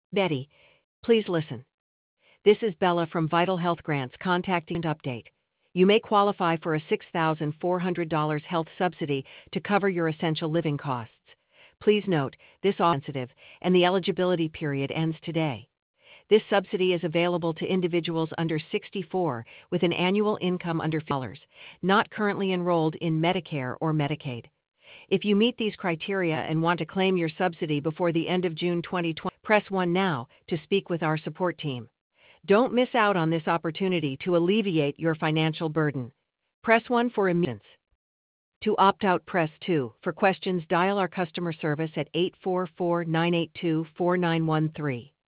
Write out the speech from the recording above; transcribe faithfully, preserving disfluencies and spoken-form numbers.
Betty, please listen. This is Bella from Vital Health Grants contacting and update. You may qualify for a six thousand four hundred dollars health subsidy to cover your essential living costs. Please note, this is sensitive, and the eligibility period ends today. This subsidy is available to individuals under sixty-four with an annual income under fifty dollars, not currently enrolled in Medicare or Medicaid. If you meet these criteria and want to claim your subsidy before the end of June twenty twenty, press one now to speak with our support team. Don't miss out on this opportunity to alleviate your financial burden. Press one for assistance. To opt out, press two. For questions, dial our customer service at eight four four, nine eight two, four nine one three.